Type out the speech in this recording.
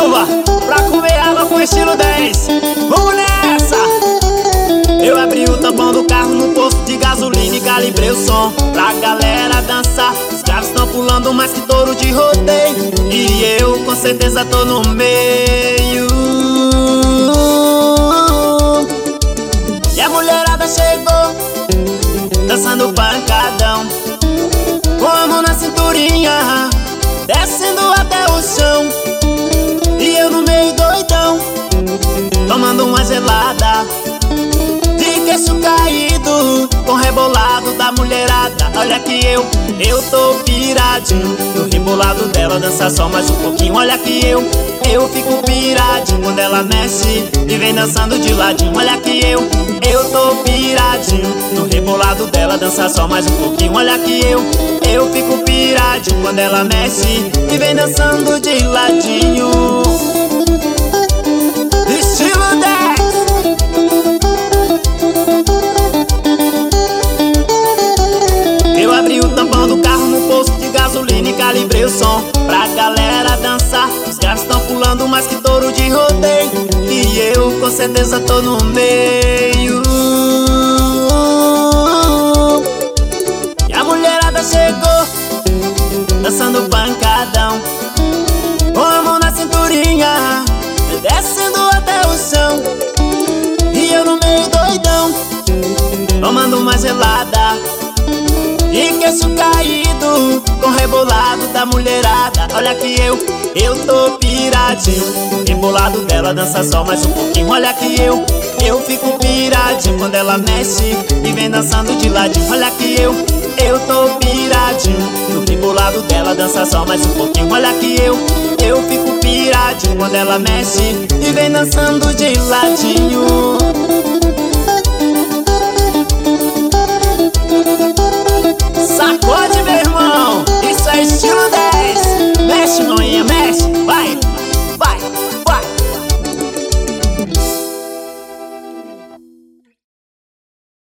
Silva, pra comer água com estilo 10. Vamos nessa! Eu abri o tampão do carro no posto de gasolina e calibrei o som pra galera dançar. Os caras estão pulando mais que touro de rodeio e eu com certeza tô no meio. E a mulherada chegou dançando pancadão, com a mão na cinturinha, descendo até o chão. E eu no meio doidão, tomando uma gelada, de queixo caído, com rebolado da mulherada. Olha que eu tô piradinho no rebolado dela, dança só mais um pouquinho. Olha que eu fico piradinho quando ela mexe e vem dançando de ladinho. Olha que eu tô piradinho no rebolado dela, dança só mais um pouquinho. Olha que eu fico piradinho quando ela mexe e vem dançando de ladinho. Estilo 10. Eu abri o tampão do carro no posto de gasolina e calibrei o som pra galera dançar. Os caras estão pulando mais que touro de rodeio e eu com certeza tô no meio. E a mulherada chegou dançando pancadão, com a mão na cinturinha, descendo até o chão. E eu no meio doidão, tomando uma gelada, de queixo caído, com rebolado da mulherada. Olha que eu tô piradinho no rebolado dela, dança só mais um pouquinho. Olha que eu fico piradinho quando ela mexe e vem dançando de ladinho. Olha que eu tô piradinho no rebolado dela, dança só mais um pouquinho. Olha que eu fico piradinho quando ela mexe e vem dançando de ladinho.